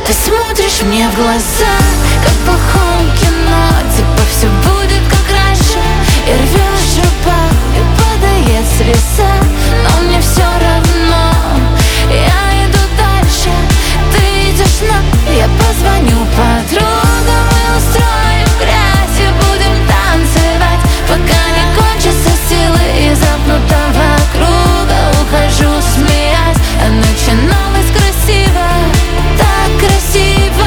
Ты смотришь мне в глаза, как в плохом кино. Типа все будет как раньше. И рвешь рубаху, и падает слеза. Но мне все равно, я иду дальше. Ты идешь на... Я позвоню подругам и устроим грязь. И будем танцевать, пока не кончатся силы из замкнутого круга. Ухожу, смеясь, а начиналось красиво. Так красиво.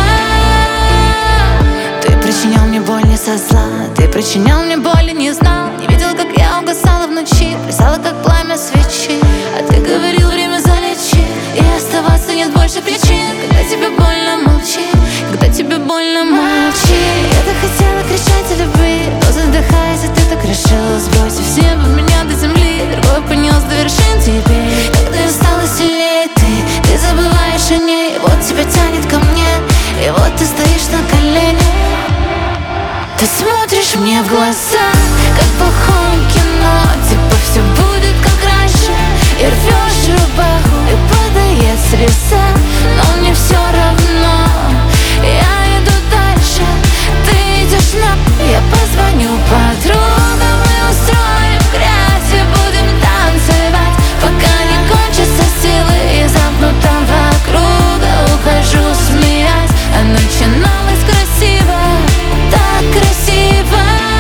Ты причинял мне боль не со зла. Ты причинял мне боль и не знал. Не видел, как я угасала в ночи. Плясала, как пламя свечи. А ты говорил, время залечи. И оставаться нет больше причин. Когда тебе больно, молчи. Когда тебе больно, молчи. Я так хотела кричать о любви, но задыхаясь, и ты так решила, сбросив с неба меня до земли. Другой понес до вершин теперь. Когда я стала сильнее, ты забываешь о ней. Вот тебя тянет ко мне, и вот ты стоишь на коленях. Ты смотришь мне в глаза, как в плохом кино. Типа все будет как раньше. И рвешь рубаху, и падает слеза. Но мне все равно, я иду дальше. Ты идешь на... Я позвоню подругам и устроим грязь. И будем танцевать, пока не кончатся силы из замкнутого круга. Ухожу, смеясь, а начиналось красиво. Так красиво.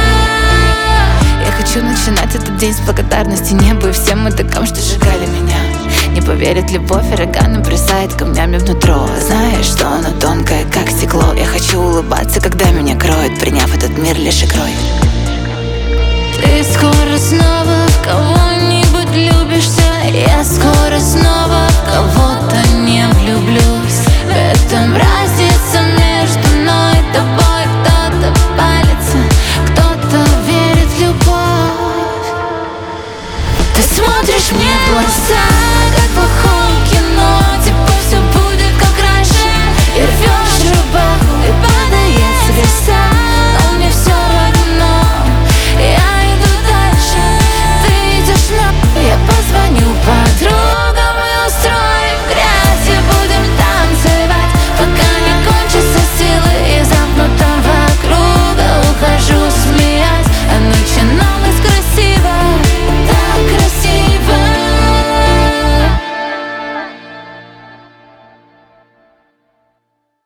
Я хочу начинать этот день с благодарности небу и всем мудакам, что сжигали меня. Не поверит любовь, ураган бросает камнями внутрь. Знаешь, что оно тонкое, как стекло. Я хочу улыбаться, когда меня кроет, приняв этот мир лишь игрой. Ты скоро снова в кого-нибудь влюбишься. Я скоро снова в кого-то не влюблюсь. В этом разница между мной и тобой. Кто-то палится, кто-то верит в любовь. Ты смотришь мне в глаза, как в